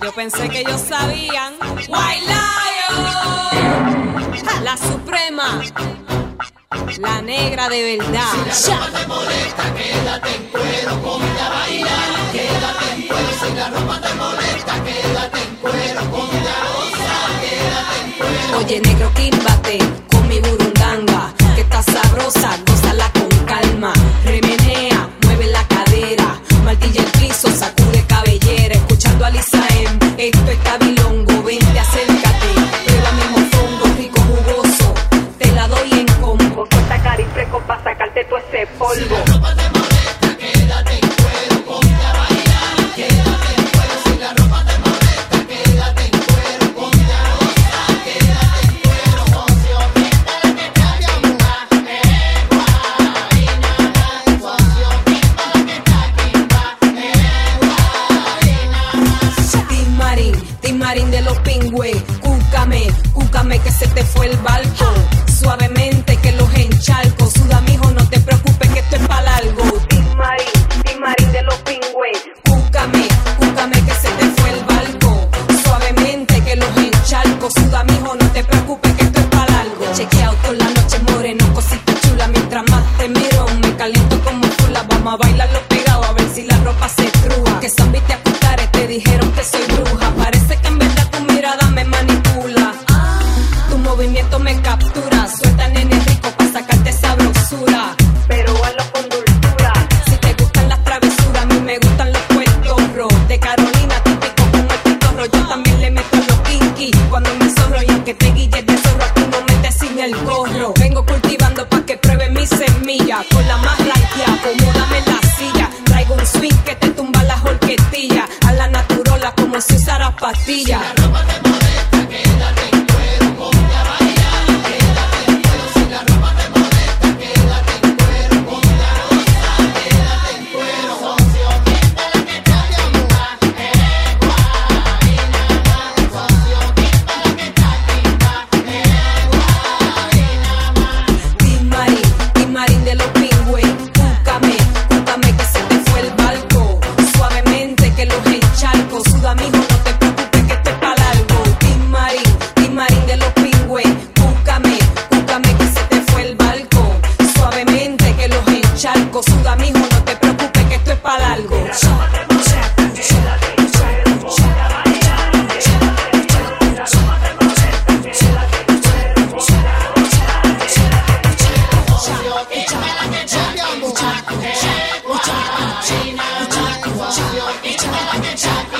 Yo pensé que ellos sabían. White Lion, la suprema, la negra de verdad. Si la ropa te molesta, quédate en cuero, ponte a bailar. Quédate en cuero, si la ropa te molesta, quédate en cuero, ponte a gozar. Quédate en cuero. Oye, negro, químbate con mi burundanga, que está sabrosa, gózala con calma. Remenea, mueve la cadera, martilla el piso, sacude cabellera. Escuchando a Lisa M, esto es Cabilongo, vente, acércate. Prueba mi mofongo, rico, jugoso, te la doy en combo. Corta cara y fresco pa' sacarte todo ese polvo. Si la ropa te molesta, quédate en cuero, ponte a bailar. Quédate en cuero, si la ropa te molesta, quédate en cuero, ponte a gozar. Quédate en cuero, socio, quítale que cambia muda. Guayna, socio, quítale que cambia. Guayna. Tim Marín de los pingües, cúcame que se te fue el balcón. Suavemente que los encharco, suda mijo, no te preocupes que esto es pa' largo. Tim Marín de los pingües, cúcame que se te fue el balcón. Suavemente que los encharco, suda mijo, no te preocupes que esto es pa' largo. Chequeado toda la noche moreno, cosita chula, mientras más te miro me caliento como fula. Vamos a bailarlo pegado a ver si la ropa se trúa. Que son viste a cutares, te dijeron que soy bruja. Parece que en verdad tu mirada me manipula. Tu movimiento me captura, suelta nene rico pa' sacarte sabrosura, pero hazlo con dulzura. Si te gustan las travesuras, a mí me gustan los puertorros. De Carolina, típico como el pitorro. Yo también le meto a los kinky cuando me zorro. Y aunque te guilles de zorro, aquí no metes sin el gorro. Vengo cultivando pa' que pruebe mi semilla, con la más blanquea, acomódame en la silla. Traigo un swing que te tumba la horquetilla, a la naturola como si usara pastillas. Si la ropa te molesta, quédate en cuero, ponte a bailar. Quédate en cuero, si la ropa te molesta, quédate en cuero, ponte a gozar. Quédate en cuero, socio, quítale que cambia muda. Guayna, socio, quítale que cambia. Guayna. Tim Marín de los pingües, cúcame que se te fue el balcón. Suavemente que los encharco, suda mijo, no te preocupes que esto es pa' largo. Tim Marín de los pingües, cúcame que se te fue el balcón. Suavemente que los encharco, suda mijo, no te preocupes que esto es pa' largo. Guayna, socio, quítale que cambia.